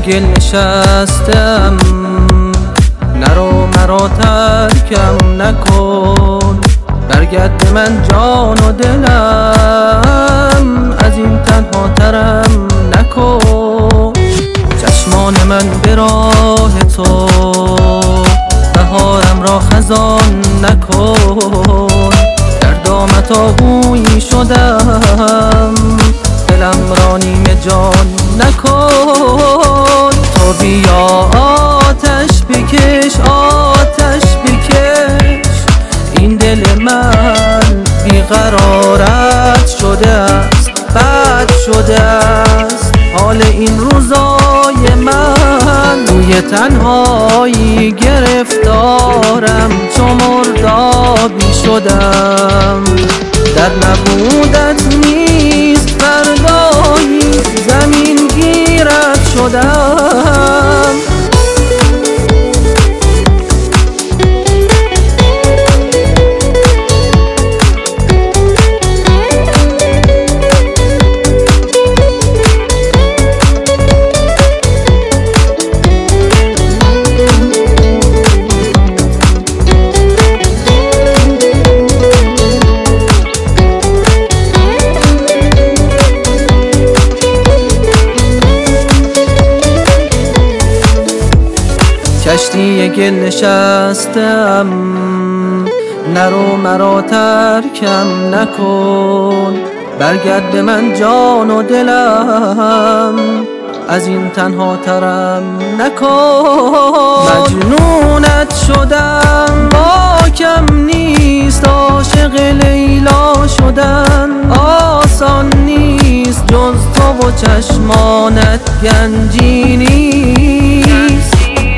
گل نشستم، نرو مرا ترکم نکن، برگرد به من جان و دلم، از این تنها ترم نکن. چشمان من به راه تو بهارم را خزان نکن، در دامت آهویی شدم، دلم را نیمه جان نکن. تو بیا آتش بکش آتش بکش، این دل من بیقرارت شده است، بد شده است حال این روزای من. روی تنهایی گرفتارم، چو مردابی شدم، در نبودت نیست فردایی، زمین گیرت شدم. کشتی گل نشستم، نرو مرا ترکم نکن، برگرد به من جان و دلم، از این تنها ترم نکن. مجنونت شدم باکم نیست، عاشق لیلا شدن آسان نیست، جز تو و چشمانت گنجی نیست.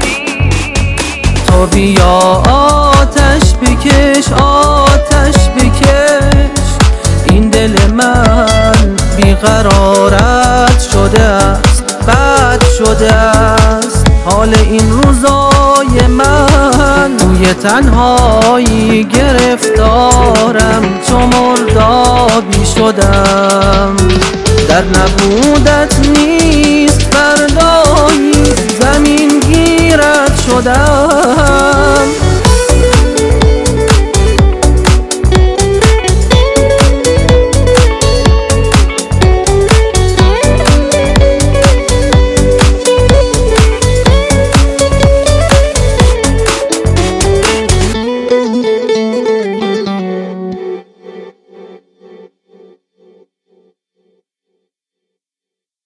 تو بیا آتش بکش آتش بکش، این دل من بیقرارت شده است، بد شده است حال این روزای من. روی تنهایی گرفتارم، چو مردابی شدم، در نبودت نیست فردایی، زمین گیرت شدم.